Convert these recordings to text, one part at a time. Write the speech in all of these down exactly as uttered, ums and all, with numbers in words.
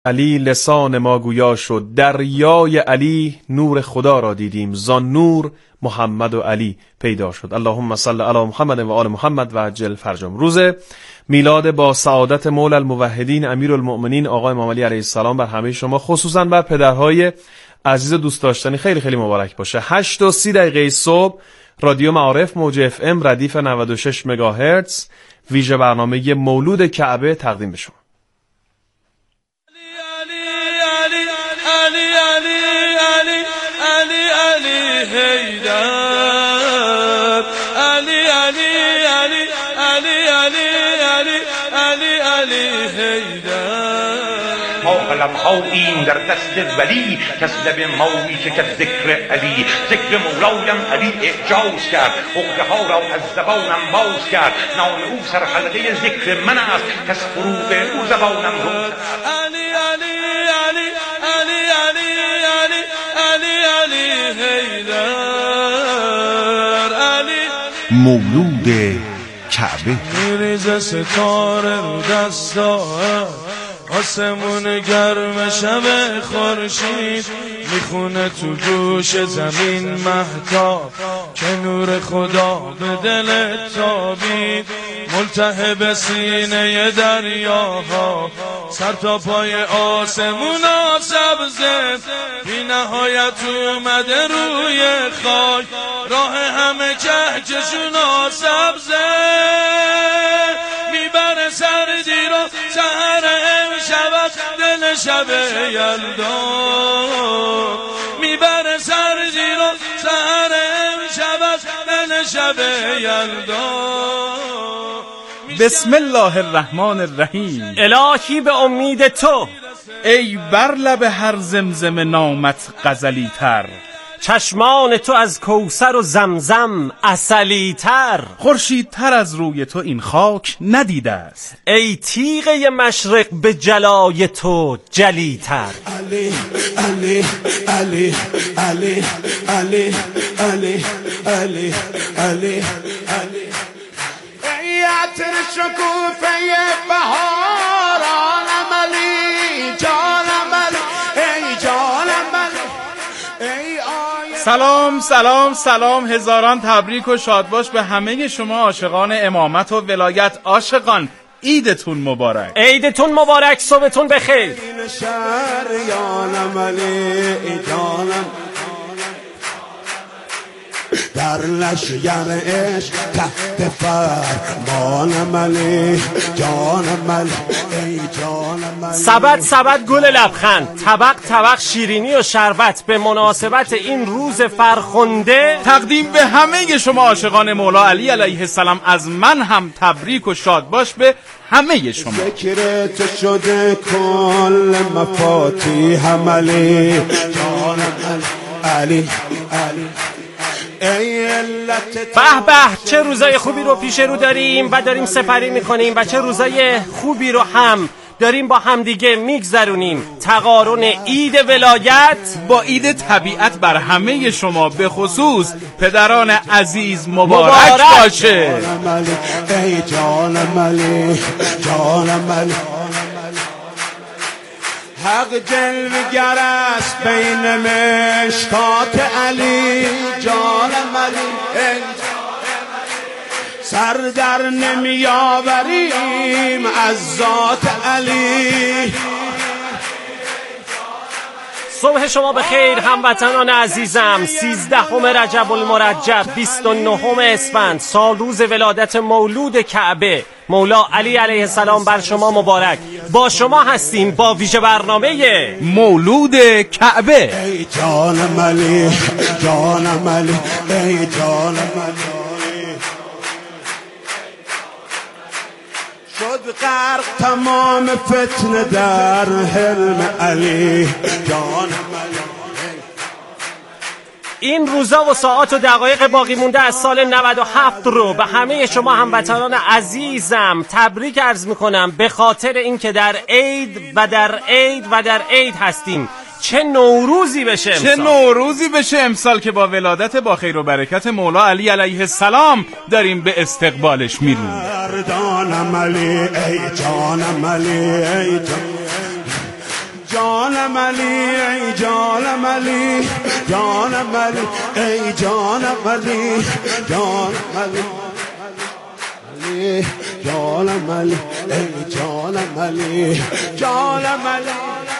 علی لسان ما گویا شد، دریای علی نور خدا را دیدیم، زان نور محمد و علی پیدا شد. اللهم صل علی محمد و آل محمد و عجل فرجهم. روز میلاد با سعادت مولا الموحدین امیرالمؤمنین آقا امام علی علیه السلام بر همه شما، خصوصا بر پدرهای عزیز دوست داشتنی، خیلی خیلی مبارک باشه. هشت و سی دقیقه صبح رادیو معارف موج اف ام ردیف نود و شش مگاهرتز ویژه برنامه مولود کعبه تقدیم به شما. لمحایی در دست ولی که از لب ما میچکد ذکر علی. ذکر مولایم علی اعجاز کرد، عقده ها را از زبانم باز کرد. نام او سر حلقه ذکر من است که از فروغ او زبانم روز. علی علی علی علی علی علی علی علی حیدر علی. مولود کعبه. میریزه ستاره رو دستا، آسمون گرم شب خورشید، میخونه تو گوش زمین مهتاب که نور خدا به دل تابید. ملتهب سینه دریاها، سر تا پای آسمون ها سبزه، بی نهایت اومده روی خاک، راه همه کهکشون ها سبزه. میبره سردی رو سهر امشب دل شب یلدا، میبره سردی رو سهر امشب دل شب یلدا. بسم الله الرحمن الرحیم. الهی به امید تو، ای بر لب هر زمزم نامت غزلی تر، چشمان تو از کوثر و زمزم عسلی تر، خورشید تر از روی تو این خاک ندیده است، ای تیغه مشرق به جلای تو جلی تر. علی علی علی علی علی علی علی علی علی. ای عطر شکوفه بهارانم علی جانم علی ای جانم علی. سلام سلام سلام، هزاران تبریک و شادباش به همه شما عاشقان امامت و ولایت. عاشقان عیدتون مبارک. عیدتون مبارک، صبحتون بخیر. در لشگر عشق تحت فرمانم علی جانم علی ای جانم علی. سبد سبد گل لبخند، طبق طبق شیرینی و شربت به مناسبت این روز فرخنده تقدیم به همه شما عاشقان مولا علی علیه السلام. از من هم تبریک و شادباش به همه شما. ذکر تو شده کل مفاتیحم علی جانم علی علی. به به، چه روزای خوبی رو پیش رو داریم و داریم سپری میکنیم و چه روزای خوبی رو هم داریم با همدیگه میگذرونیم. تقارن عید ولایت با عید طبیعت بر همه شما، به خصوص پدران عزیز مبارک, مبارک. باشه. ای جانم علی جانم علی. حق جلوگر است بین مشکات علی جانم علی. سر در نمی آوریم از ذات علی. صبح شما بخیر هموطنان عزیزم. سیزدهم رجب المرجب، بیست و نهم اسفند، سال روز ولادت مولود کعبه مولا علی علیه السلام بر شما مبارک. با شما هستیم با ویژه برنامه مولود کعبه. ای جانم علی جانم علی ای جانم علی. شد غرق تمام فتنه در حلم علی جانم علی. این روزا و ساعات و دقایق باقی مونده از سال نود و هفت رو به همه شما هموطنان عزیزم تبریک عرض میکنم، به خاطر اینکه در عید و در عید و در عید هستیم. چه نوروزی بشه امسال. چه نوروزی بشه امسال که با ولادت با خیر و برکت مولا علی علیه السلام داریم به استقبالش میریم. جانم علی ای جانم علی ای جانم جانم علی ای جانم علی جانم علی ای جانم علی جانم علی جانم علی ای جانم علی جانم علی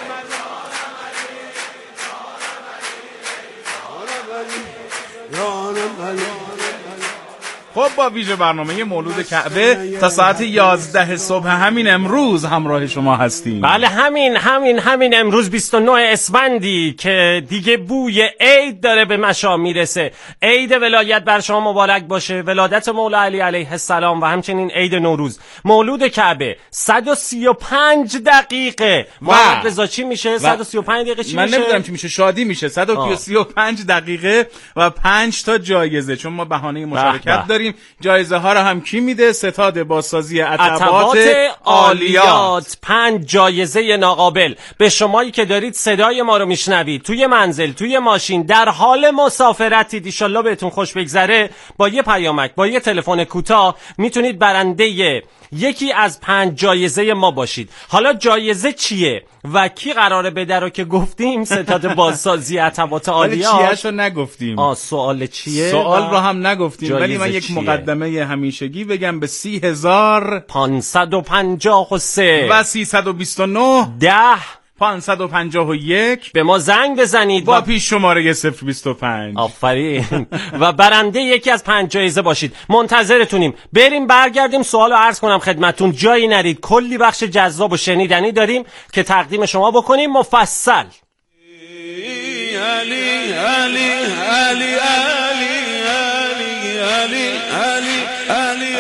جانم علی. خب با ویژه برنامه مولود کعبه تا ساعت یازده صبح همین امروز همراه شما هستیم. بله همین همین همین امروز بیست و نه اسفندی که دیگه بوی عید داره به مشام میرسه. عید ولایت بر شما مبارک باشه، ولادت مولا علی علیه السلام و همچنین عید نوروز. مولود کعبه صد و سی و پنج دقیقه. محمد رضا چی میشه؟ صد و سی و پنج دقیقه چی من میشه؟ من نمیدونم چی میشه. شادی میشه. صد و سی و پنج دقیقه و پنج تا جایزه، چون ما بهانه مشارکت داریم. جایزه ها رو هم کی میده؟ ستاد بازسازی عتبات عالیات. پنج جایزه ناقابل به شمایی که دارید صدای ما رو میشنوید، توی منزل، توی ماشین، در حال مسافرتید، ان شاءالله بهتون خوش بگذره. با یه پیامک، با یه تلفن کوتاه میتونید برنده یکی از پنج جایزه ما باشید. حالا جایزه چیه و کی قراره بده رو که گفتیم، ستاد بازسازی عتبات عالیات. ولی چیه‌شو نگفتیم. آ سوال چیه؟ سوال رو هم نگفتیم، ولی من یک مقدمه همیشگی بگم. به سی هزار پانصد و پنجاه و سه و سیصد و بیست و نه ده پانصد و پنجاه و یک به ما زنگ بزنید با پیش شماره صفر بیست و پنج. آفرین. و برنده یکی از پنج جایزه باشید. منتظرتونیم. بریم برگردیم. سوالو عرض کنم خدمتون، جایی نرید، کلی بخش جذاب و شنیدنی داریم که تقدیم شما بکنیم مفصل. علی علی علی علی علی علی علی علی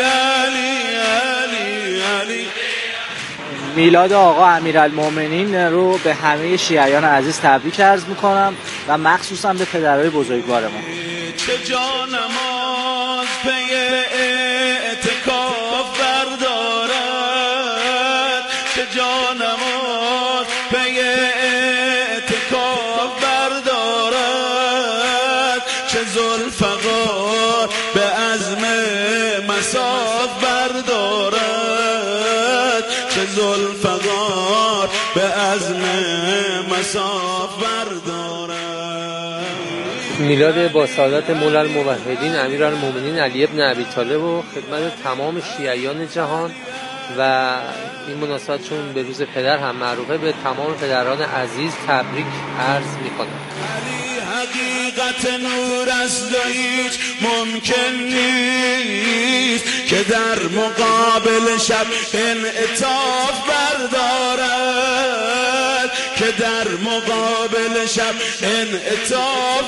علی علی. میلاد آقا امیرالمومنین رو به همه شیعیان عزیز تبریک عرض میکنم و مخصوصا به پدرای بزرگوارمون. چه جانماز پی اعتکاف بردارد، چه جانماز پی اعتکاف بردارد، چه ذوالفقار به عزم مساف بردارد، چه ذوالفقار به عزم مساف بردارد. میلاد با سعادت مولا الموحدین امیرالمومنین علی ابن ابی طالب و خدمت تمام شیعیان جهان و این مناسبت چون به روز پدر هم معروفه، به تمام پدران عزیز تبریک عرض میکنم. حقیقت نور است و هیچ ممکن نیست که در مقابل شب انعطاف بردارد، که در مقابل شب انعطاف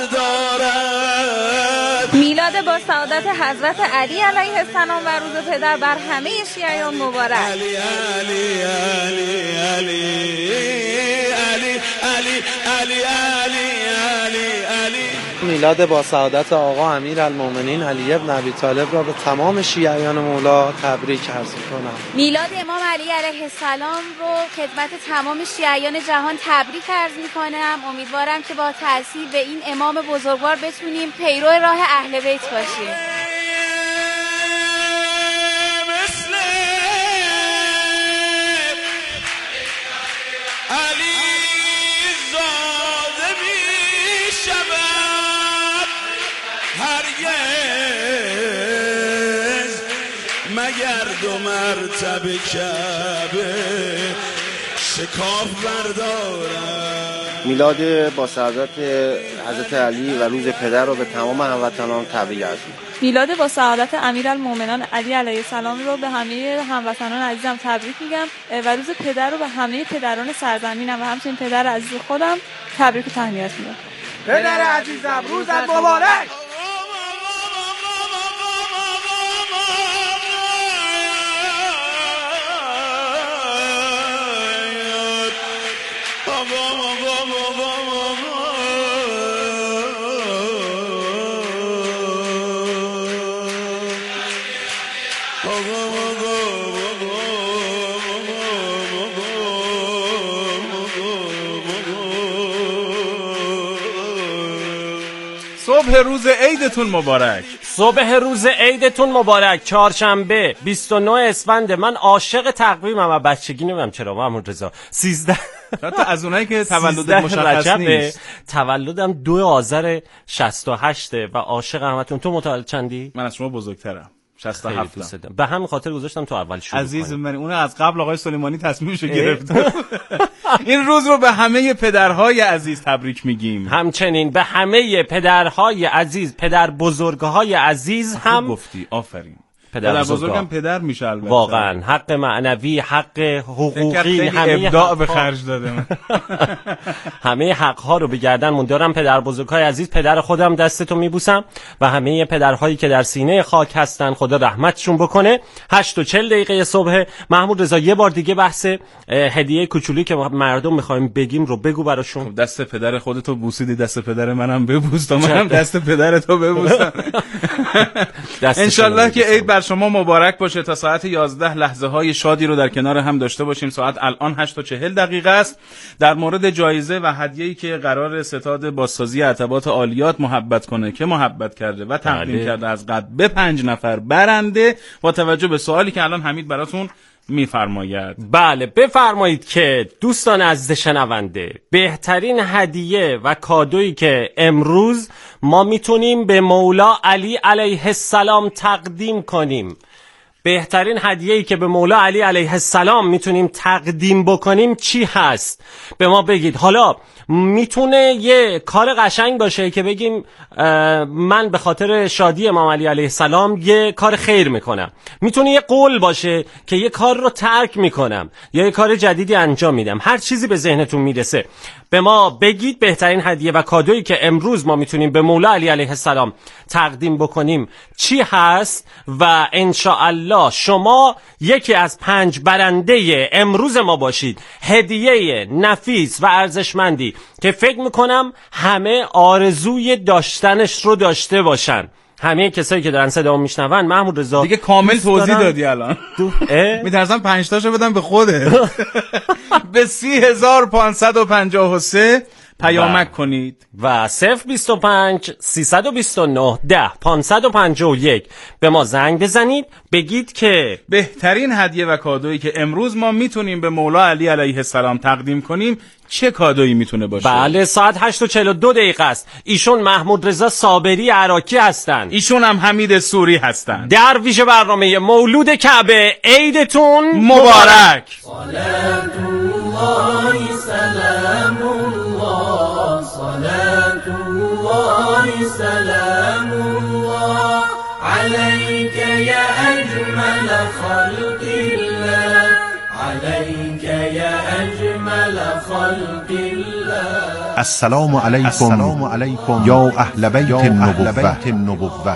بردارد. میلاد با سعادت حضرت علی علیه السلام و روز پدر بر همه شیعیان مبارک. علی علی علی علی علی علی علی علی علی. میلاد با سعادت آقا امیرالمومنین علی ابن ابی طالب را به تمام شیعیان مولا تبریک عرض می‌کنم. میلاد امام علی علیه السلام رو خدمت تمام شیعیان جهان تبریک عرض می‌کنم. امیدوارم که با تأثیر به این امام بزرگوار بتونیم پیرو راه اهل بیت باشیم. مگر دو مرتبه کعبه شکاف بردارد. میلاد با سعادت حضرت علی و روز پدر رو به تمام هموطنان تبریک عرض می‌کنم. میلاد با سعادت امیرالمومنین علی علیه السلام رو به همه هموطنان عزیزم تبریک میگم و روز پدر رو به همه پدران سرزمینم و همچنین پدر عزیز خودم تبریک و تهنیت میگم. پدر عزیزم روزت مبارک. صبح روز عیدتون مبارک. صبح روز عیدتون مبارک. چهارشنبه بیست و نه اسفند. من عاشق تقویمم و بچگی، نمیدونم چرا محمد رضا. سیزده حتی از اونایی که تولد مشخص نیست. تولدم دو آذر شصت و هشت و عاشق همتون. تو متولد چندی؟ من از شما بزرگترم. شصت و هفت. به همین خاطر گذاشتم تو اول شروع عزیز کنیم. من اون از قبل آقای سلیمانی تصمیمشو گرفت. این روز رو به همه پدرهای عزیز تبریک میگیم. همچنین به همه پدرهای عزیز، پدر بزرگهای عزیز هم گفتی. آفرین. پدر, پدر بزرگم پدر میشه البته. واقعا حق معنوی، حق حقوقی، همه ابداع به خرج دادم. همه حق ها رو به گردن موندارم. پدر بزرگای عزیز، پدر خودم دستتو میبوسم و همه پدرهایی که در سینه خاک هستن خدا رحمتشون بکنه. هشت و چل دقیقه صبح. محمود رضا یه بار دیگه بحث هدیه کوچولی که مردم میخوایم بگیم رو بگو براشون. دست پدر خودتو بوسیدی، دست پدر منم ببوس تا منم دست پدرتو ببوسم. انشالله که عید بر شما مبارک باشه. تا ساعت یازده لحظه های شادی رو در کنار هم داشته باشیم. ساعت الان هشت و چهل دقیقه است. در مورد جایزه و هدیه‌ای که قرار ستاد بازسازی عتبات عالیات محبت کنه که محبت کرده و تقدیم بله. کرده از قبل به پنج نفر برنده، با توجه به سوالی که الان حمید براتون میفرماید. بله بفرمایید که دوستان عزیز شنونده، بهترین هدیه و کادویی که امروز ما میتونیم به مولا علی علیه السلام تقدیم کنیم، بهترین هدیه‌ای که به مولا علی علیه السلام میتونیم تقدیم بکنیم چی هست؟ به ما بگید. حالا میتونه یه کار قشنگ باشه که بگیم من به خاطر شادی امام علی علیه السلام یه کار خیر میکنم. میتونه یه قول باشه که یه کار رو ترک میکنم یا یه کار جدیدی انجام میدم. هر چیزی به ذهنتون میرسه به ما بگید. بهترین هدیه و کادویی که امروز ما میتونیم به مولا علی علیه السلام تقدیم بکنیم چی هست و انشاءالله شما یکی از پنج برنده امروز ما باشید. هدیه نفیس و ارزشمندی که فکر میکنم همه آرزوی داشتنش رو داشته باشن. همه کسایی که دارن صدا میشنون. محمود رضا دیگه کامل توضیح دادی الان. میترسم پنج تاشو بدم به خوده. به سی هزار پانصد و پنجاه و سه پیامک کنید و صفر بیست و پنج سیصد و بیست و نه ده پانصد و پنجاه و یک به ما زنگ بزنید. بگید که بهترین هدیه و کادویی که امروز ما میتونیم به مولا علی علیه السلام تقدیم کنیم چه کادویی میتونه باشه. بله ساعت هشت و چهل و دو دقیقه است. ایشون محمود رضا صابری عراقی هستن. ایشون هم حمید سوری هستن. در ویژه برنامه مولود کعبه عیدتون مبارک. صلات الله سلام الله صلات الله سلام الله عليك يا أجمل خلق الله عليك يا أجمل خلق الله. السلام علیکم یا اهل بیت النبوة.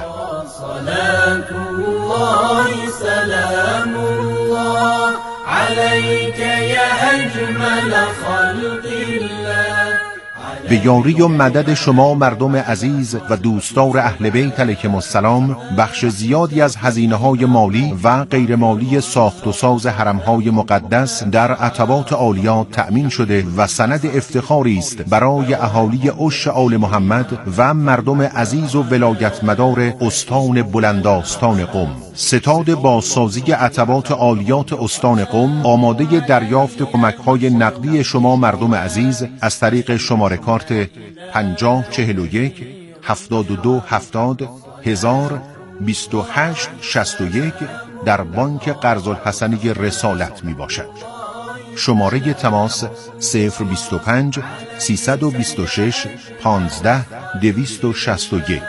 صلات الله سلام الله عليك يا أجمل خلق الله. به یاری و مدد شما مردم عزیز و دوستدار اهل بیت علیهم السلام بخش زیادی از هزینه‌های مالی و غیر مالی ساخت و ساز حرم‌های مقدس در عتبات عالیات تأمین شده و سند افتخاری است برای اهالی عش آل محمد و مردم عزیز و ولایت مدار استان بلندآستان قم. ستاد بازسازی عتبات عالیات استان قم آماده دریافت کمک‌های نقدی شما مردم عزیز از طریق شماره کارت پنجاه چهل و یک هفتاد و دو هفتاد هزار بیست و هشت شصت و یک در بانک قرض الحسنی رسالت می باشد. شماره تماس صفر بیست و پنج سیصد و بیست و شش پانزده دویست و شصت و یک.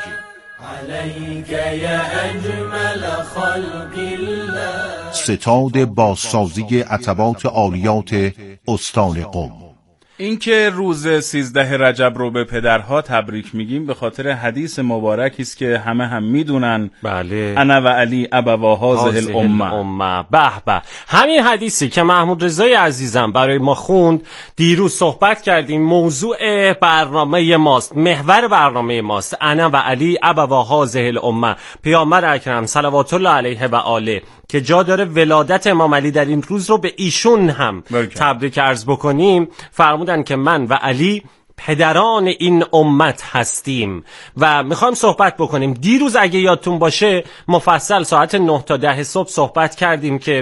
عليك يا أجمل خلق الله. ستاد بازسازی عتبات عالیات استان قم. اینکه روز سیزده رجب رو به پدرها تبریک میگیم به خاطر حدیث مبارکی است که همه هم میدونن. بله. انا و علی ابوا هذه الامه. به به. همین حدیثی که محمود رضای عزیزم برای ما خوند دیروز صحبت کردیم. موضوع برنامه ماست، محور برنامه ماست. انا و علی ابوا هذه الامه. پیامبر اکرم صلوات الله علیه و آله که جا داره ولادت امام علی در این روز رو به ایشون هم تبریک عرض بکنیم، فرمودن که من و علی پدران این امت هستیم و میخوایم صحبت بکنیم. دیروز اگه یادتون باشه مفصل ساعت نه تا ده صبح صحبت کردیم که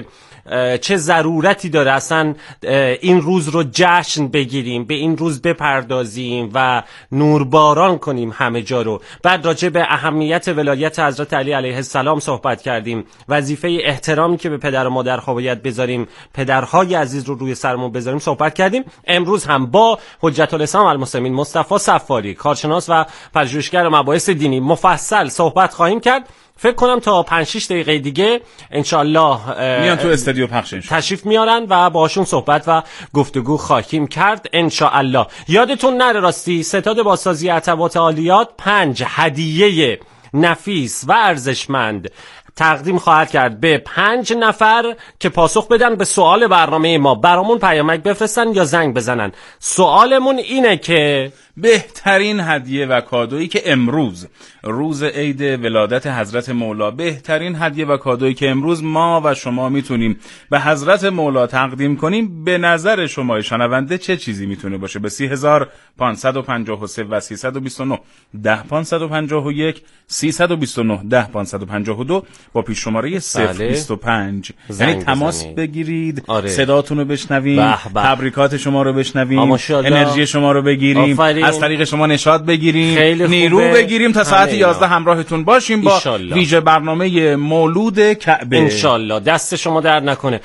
چه ضرورتی داره اصلا این روز رو جشن بگیریم، به این روز بپردازیم و نورباران کنیم همه جا رو. بعد راجع به اهمیت ولایت حضرت علی علیه السلام صحبت کردیم، وظیفه احترامی که به پدر و مادر ها باید بذاریم، پدرهای عزیز رو روی سرمون بذاریم صحبت کردیم. امروز هم با حجت الاسلام المسلمین مصطفی صفاری، کارشناس و پژوهشگر مباحث دینی، مفصل صحبت خواهیم کرد. فکر کنم تا پنج شش دقیقه دیگه انشالله میان تو استودیو پخش تشریف میارن و باشون صحبت و گفتگو خواهیم کرد انشالله. یادتون نره راستی ستاد بازسازی عتبات عالیات پنج هدیه نفیس و ارزشمند تقدیم خواهد کرد به پنج نفر که پاسخ بدن به سوال برنامه ما. برامون پیامک بفرستن یا زنگ بزنن. سوالمون اینه که بهترین هدیه و کادویی که امروز روز عید ولادت حضرت مولا، بهترین هدیه و کادویی که امروز ما و شما میتونیم به حضرت مولا تقدیم کنیم، به نظر شما شنونده چه چیزی میتونه باشه؟ به سی هزار پانصد و پنجاه و سه و سیصد و بیست و نه ده پانصد و پنجاه و یک سیصد و بیست و نه ده پانصد و پنجاه و دو با پیش شماره صفر بیست و پنج یعنی تماس بزنید. بگیرید. آره. صداتون رو بشنویم، تبریکات شما رو بشنویم، انرژی شما رو بگیریم، آفرین. از طریق شما نشاط بگیریم، نیرو بگیریم تا ساعت یازده همراهتون باشیم با ویژه برنامه مولود کعبه انشالله. دست شما در نکنه.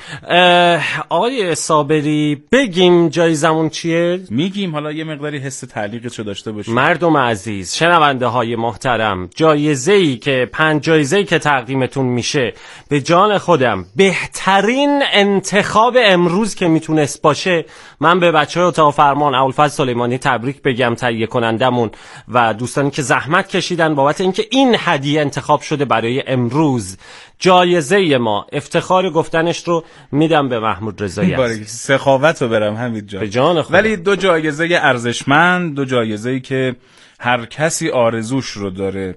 آقای صابری بگیم جایزمون چیه؟ میگیم، حالا یه مقداری حس تعلیقشو داشته باشیم. مردم عزیز، شنونده های محترم، جایزه‌ای که پنج جایزه‌ای که تقدیمتون میشه به جان خودم بهترین انتخاب امروز که میتونست باشه. من به بچه‌های اتاق فرمان ابوالفضل سلیمانی تبریک بگم، تهیه کنندمون و دوستانی که زحمت کشیدن بابت اینکه این هدیه انتخاب شده برای امروز. جایزه ما، افتخار گفتنش رو میدم به محمود رضایی عزیز. سخاوت رو برم حمید جان. به جان خودم. ولی دو جایزه ارزشمند، دو جایزه‌ای که هر کسی آرزوش رو داره.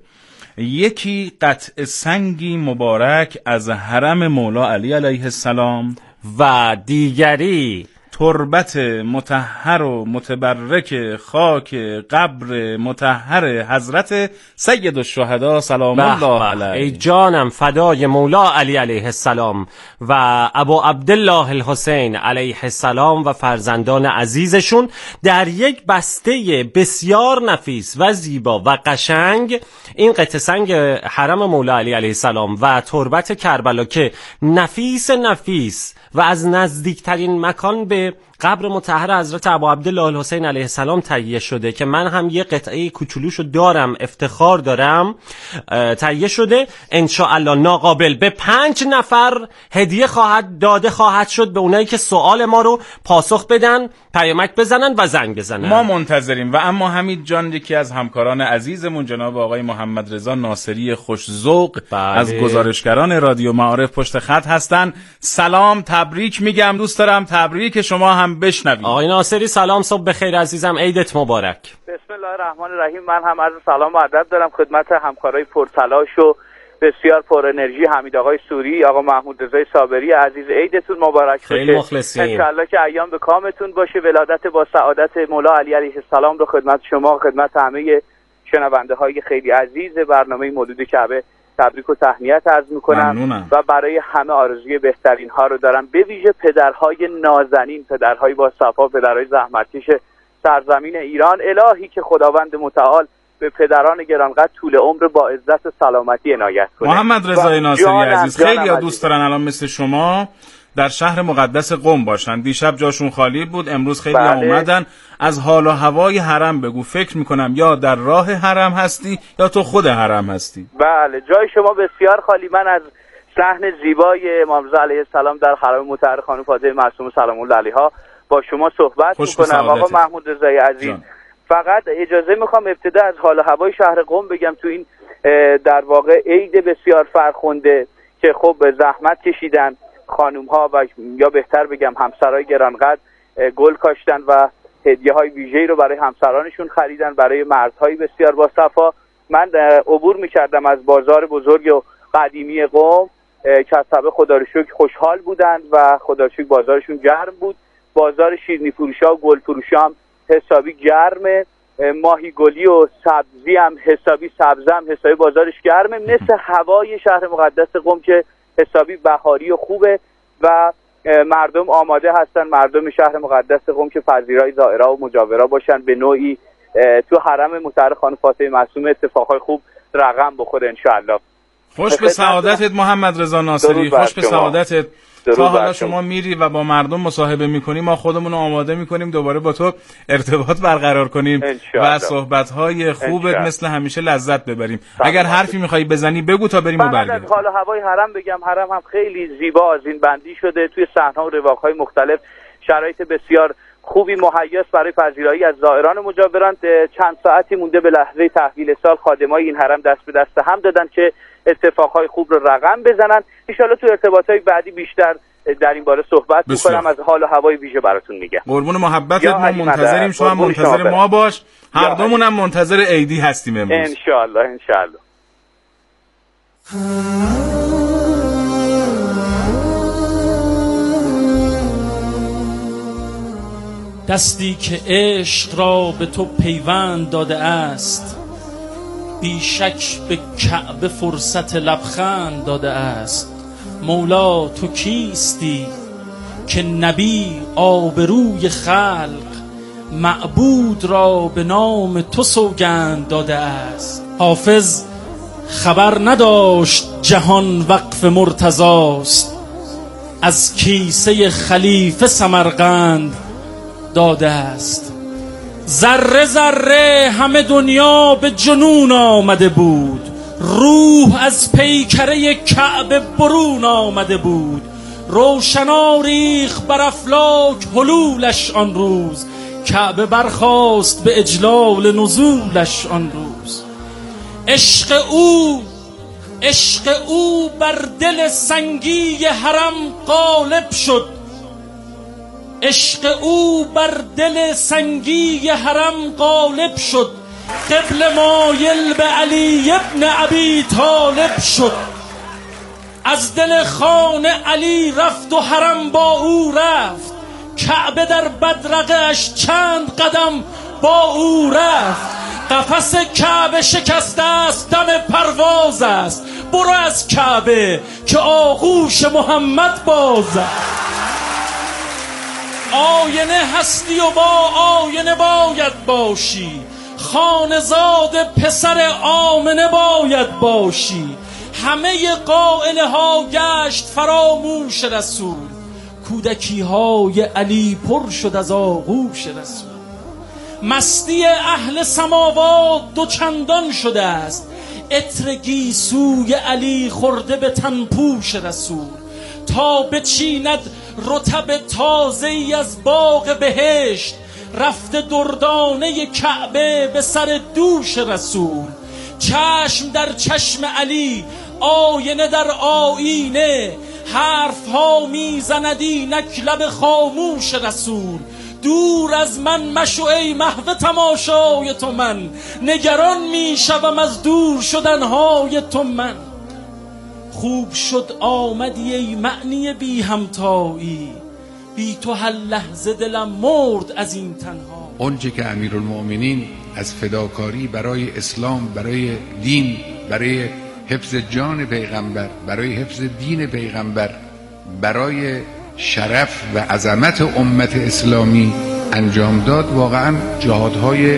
یکی قطع سنگی مبارک از حرم مولا علی علیه السلام و دیگری تربت مطهر و متبرک خاک قبر مطهر حضرت سید الشهدا سلام الله علیه. ای جانم فدای مولا علی علیه السلام و ابو عبدالله الحسین علیه السلام و فرزندان عزیزشون در یک بسته بسیار نفیس و زیبا و قشنگ. این قطعه سنگ حرم مولا علی علیه السلام و تربت کربلا که نفیس نفیس و از نزدیکترین مکان به قبر مطهر حضرت ابو عبدالله الحسین علیه السلام تهیه شده که من هم یه قطعه کوچولوشو دارم، افتخار دارم، تهیه شده. انشاءالله ناقابل به پنج نفر هدیه خواهد داده خواهد شد، به اونایی که سوال ما رو پاسخ بدن، پیامک بزنن و زنگ بزنن. ما منتظریم. و اما حمید جان، یکی از همکاران عزیزمون جناب آقای محمد رضا ناصری خوش‌ذوق از گزارشگران رادیو معارف پشت خط هستن. سلام، تبریک میگم، دوست دارم تبریک شما هم بشنویم. آقای ناصری سلام، صبح بخیر عزیزم، عیدت مبارک. بسم الله الرحمن الرحیم. من هم عرض سلام و ادب دارم خدمت همکارای پرتلاش و بسیار پر انرژی حمید آقای سوری، آقا محمود رضای صابری عزیز. عیدتون مبارک. خیلی مخلصیم. انشالله که ایام به کامتون باشه. ولادت با سعادت مولا علی علیه السلام رو خدمت شما، خدمت همه شنونده های خیلی عزیز برنامه مولود کعبه تبریک و تهنیت عرض میکنم و برای همه آرزوی بهترین ها رو دارم، به ویژه پدرهای نازنین، پدرهای با صفا، پدرهای زحمتکش سرزمین ایران. الهی که خداوند متعال به پدران گرانقدر طول عمر با عزت و سلامتی عنایت کنه. محمد رضای ناصری عزیز، خیلی ها دوست دارن الان مثل شما در شهر مقدس قم باشن. دیشب جاشون خالی بود، امروز خیلی بله. اومدن. از حال و هوای حرم بگو. فکر میکنم یا در راه حرم هستی یا تو خود حرم هستی. بله، جای شما بسیار خالی. من از صحن زیبای امام رضا علیه السلام در حرم مطهر خانم فاطمه معصومه سلام الله علیها با شما صحبت میکنم. آقا محمود رضای عزیز جان. فقط اجازه میخوام ابتدا از حال و هوای شهر قم بگم. تو این در واقع عید بسیار فرخنده که خب زحمت کشیدن خانوم ها و یا بهتر بگم همسرای گرانقدر، گل کاشتن و هدیه های ویژه‌ای رو برای همسرانشون خریدن، برای مردهای بسیار با صفا. من عبور میکردم از بازار بزرگ و قدیمی قم که از طبع خدا رو شکر خوشحال بودن و خدا رو شکر بازارشون گرم بود. بازار شیرینی فروشا و گل فروشا هم حسابی گرمه، ماهی گلی و سبزی هم حسابی، سبز هم حسابی بازارش گرمه، مثل هوای شهر مقدس قم که حسابی بهاری و خوبه. و مردم آماده هستن، مردم شهر مقدس قم که پذیرای زائرا و مجاورا باشن، به نوعی تو حرم مطهر خانم فاطمه معصومه اتفاقای خوب رقم بخوره ان شاء الله. خوش به سعادتت محمد رضا ناصری، خوش به سعادتت. تا حالا شما میری و با مردم مصاحبه میکنی، ما خودمون رو آماده میکنیم دوباره با تو ارتباط برقرار کنیم و صحبت‌های خوبت مثل همیشه لذت ببریم. اگر حرفی میخوای بزنی بگو تا بریم و برگردیم. حالا هوای حرم بگم، حرم هم خیلی زیبا آذین بندی شده، توی صحنه‌ها و رواق‌های مختلف شرایط بسیار خوبی مهیاست برای پذیرایی از زائران و مجاوران. چند ساعتی مونده به لحظه تحویل سال، خادمای این حرم دست به دست هم دادن که اتفاقهای خوب رو رقم بزنن. ان شاءالله تو ارتباطات بعدی بیشتر در این باره صحبت می‌کنم، از حال و هوای ویژه براتون میگم. قربون محبتت، ما منتظریم، شما هم منتظر ما باش، هر دومون هم منتظر عیدی هستیم امروز ان شاء الله. ان شاء الله. دستی که عشق را به تو پیوند داده است، بیشک به کعبه فرصت لبخند داده است. مولا تو کیستی که نبی آبروی خلق، معبود را به نام تو سوگند داده است. حافظ خبر نداشت جهان وقف مرتضاست، از کیسه خلیفه سمرقند داده است. ذره ذره همه دنیا به جنون آمده بود، روح از پیکره کعبه برون آمده بود. روشنا ریخ بر افلاک حلولش آن روز، کعبه برخاست به اجلال نزولش آن روز. عشق او عشق او بر دل سنگی حرم غالب شد، عشق او بر دل سنگی حرم غالب شد. قبل مایل به علی ابن ابی طالب شد، از دل خانه علی رفت و حرم با او رفت. کعبه در بدرقه اش چند قدم با او رفت. قفس کعبه شکسته است، دم پرواز است. برو از کعبه که آغوش محمد باز است. آینه هستی و با آینه باید باشی، خانزاد پسر آمنه باید باشی. همه قائله ها گشت فراموش رسول، کودکی های علی پر شد از آغوش رسول. مستی اهل سماوات دو چندان شده است، عطر گیسوی علی خورده به تن پوش رسول. تا بچیند رطب تازه‌ای از باغ بهشت، رفته دردانه کعبه به سر دوش رسول. چشم در چشم علی، آینه در آینه، حرف ها میزند اینک لب خاموش رسول. دور از من مشو ای محو تماشای تو، من نگران میشوم از دور شدنهای تو. من خوب شد آمدی ای معنی بی همتایی، بی تو هر لحظه دلم مرد از این تنها. اونچه که امیرالمؤمنین از فداکاری برای اسلام، برای دین، برای حفظ جان پیغمبر، برای حفظ دین پیغمبر، برای شرف و عظمت امت اسلامی انجام داد، واقعا جهادهای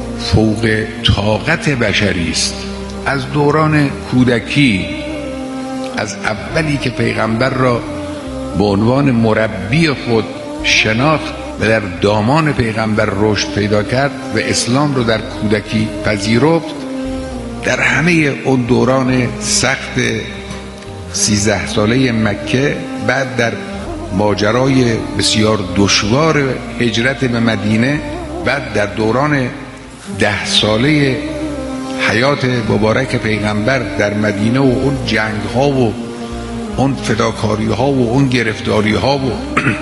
فوق طاقت بشری است. از دوران کودکی، از اولی که پیغمبر را به عنوان مربی خود شناخت و در دامان پیغمبر رشد پیدا کرد و اسلام رو در کودکی پذیرفت، در همه اون دوران سخت سیزده ساله مکه، بعد در ماجرای بسیار دشوار هجرت به مدینه، بعد در دوران ده ساله حیات مبارک پیغمبر در مدینه و اون جنگ ها و اون فداکاری ها و اون گرفتاری ها و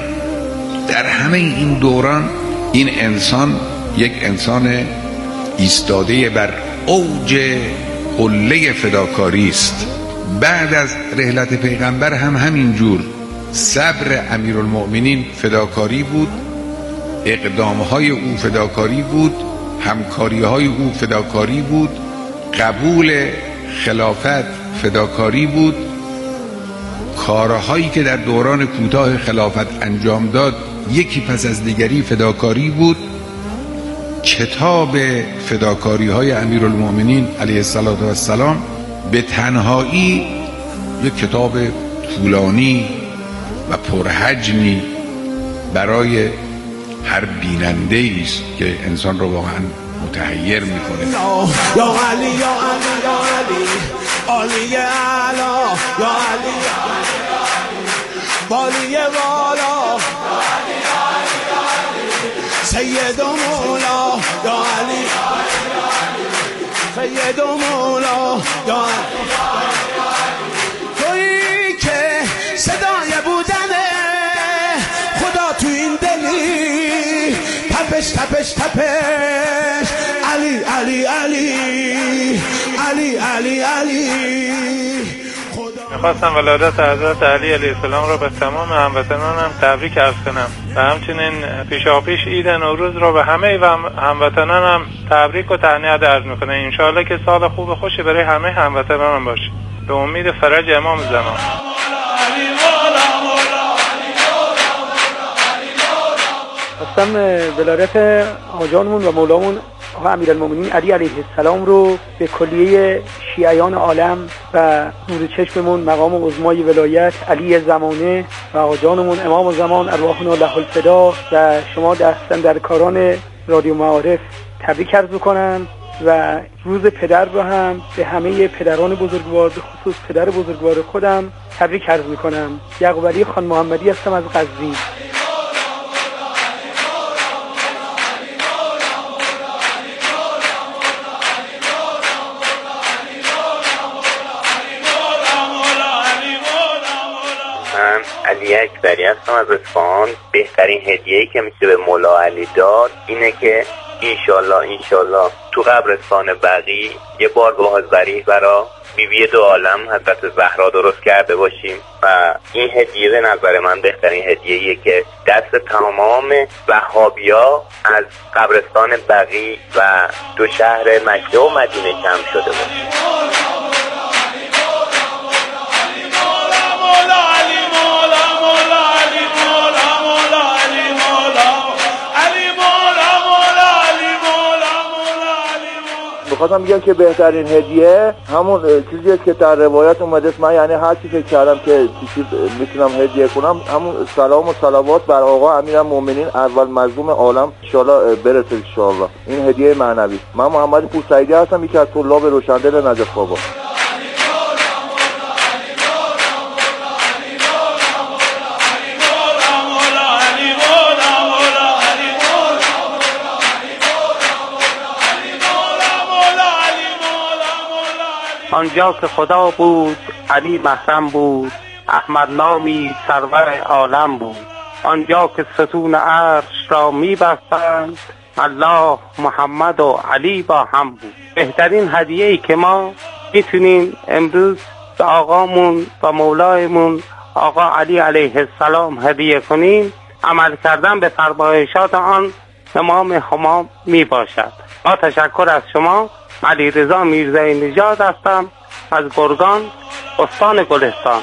در همه این دوران این انسان یک انسان ایستاده بر اوج قله فداکاری است. بعد از رحلت پیغمبر هم همینجور صبر امیرالمؤمنین فداکاری بود، اقدامهای او فداکاری بود، همکاریهای او فداکاری بود، قبول خلافت فداکاری بود، کارهایی که در دوران کوتاه خلافت انجام داد یکی پس از دیگری فداکاری بود. کتاب فداکاری های امیرالمومنین علیه السلام به تنهایی یک کتاب طولانی و پرحجمی برای هر بیننده است که انسان رو واقعا متحیر میکنه. یا علی یا علی یا علی علی اعلا یا علی بالی والا سید و مولا یا علی سید و مولا یا علی تویی که صدای بودنه خدا تو این دلی تپش تپش تپش علی علی علی علی علی علی میخواستم ولادت حضرت علی علیه السلام را به تمام هموطنانم تبریک عرض کنم و همچنین پیشاپیش عید نوروز را به همه هموطنانم تبریک و تهنیت عرض میکنم. انشاءالله که سال خوب و خوشی برای همه هموطنانم باشه به امید فرج امام زمان. خواستم ولادت آجانمون و مولامون آقا امیرالمومنین علی علیه السلام رو به کلیه شیعیان عالم و نور چشممون مقام عظمای ولایت علی زمانه و آجانمون امام زمان ارواحنا له الفدا و شما دستن در کاران رادیو معارف تبریک عرض می‌کنم و روز پدر رو هم به همه پدران بزرگوار به خصوص پدر بزرگوار خودم تبریک عرض می‌کنم. یعقوب علی خان محمدی هستم از قزوین. علی اکبری هستم از اصفهان. بهترین هدیه‌ای که میشه به مولا علی داد اینه که انشالله انشالله تو قبرستان بقیع یه بار بازبری برا بیبی دو عالم حضرت زهرا درست کرده باشیم و این هدیه به نظر من بهترین هدیه‌ایه که دست تمام وهابیا از قبرستان بقیع و دو شهر مکه و مدینه کم شده باشه. می‌خواستم بگم که بهترین هدیه همون چیزیه که در روایت اومده. من یعنی هر چی فکر کردم که چیزی میتونم هدیه کنم همون سلام و صلوات بر آقا امیرالمومنین اول مظلوم عالم ان شاءالله برسه ان شاءالله. این هدیه معنوی. من محمد پورسعیدی هستم، یکی از طلاب روشندل نجف بابا. آنجا که خدا بود علی محرم بود، احمد نامی سرور عالم بود. آنجا که ستون عرش را می‌بستند، الله محمد و علی با هم بود. بهترین هدیه‌ای که ما میتونیم امروز به آقامون و مولایمون آقا علی علیه السلام هدیه کنیم عمل کردن به فرمایشات آن امام همام می باشد. با تشکر از شما. علی رضا میرزایی نژاد هستم از گرگان استان گلستان.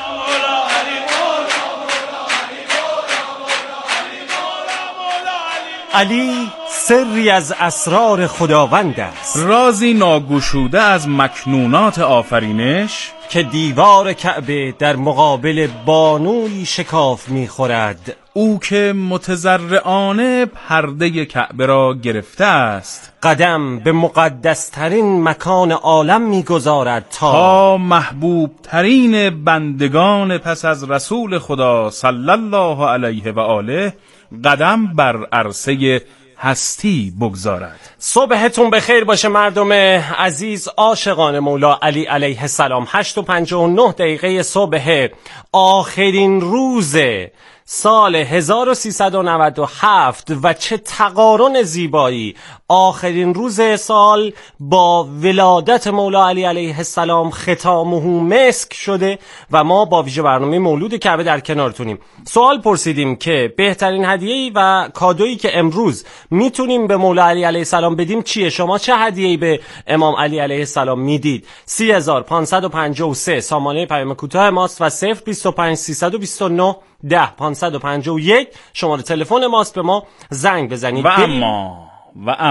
علی سری از اسرار خداوند است، رازی ناگشوده از مکنونات آفرینش که دیوار کعبه در مقابل بانوی شکاف می‌خورد. او که متضرعانه پرده کعبه را گرفته است، قدم به مقدسترین مکان عالم می‌گذارد تا تا محبوب ترین بندگان پس از رسول خدا صلی الله علیه و آله قدم بر عرصه هستی بگذارد. صبحتون بخیر باشه مردم عزیز عاشقان مولا علی علیه السلام. هشت و پنجاه و نه دقیقه صبح آخرین روز سال هزار و سیصد و نود و هفت و چه تقارن زیبایی آخرین روز سال با ولادت مولا علی علیه السلام ختامه مسک شده و ما با ویژه برنامه مولود کعبه در کنارتونیم. سوال پرسیدیم که بهترین هدیه‌ای و کادویی که امروز میتونیم به مولا علی علیه السلام بدیم چیه؟ شما چه هدیه‌ای به امام علی علیه السلام میدید؟ سی هزار و پانصد و پنجاه و سه سامانه پیام کوتاه ماست و صفر بیست و پنج سیصد و بیست و نه ده پانصد و پنجاه و یک شماره تلفن ماست. به ما زنگ بزنید. و اما و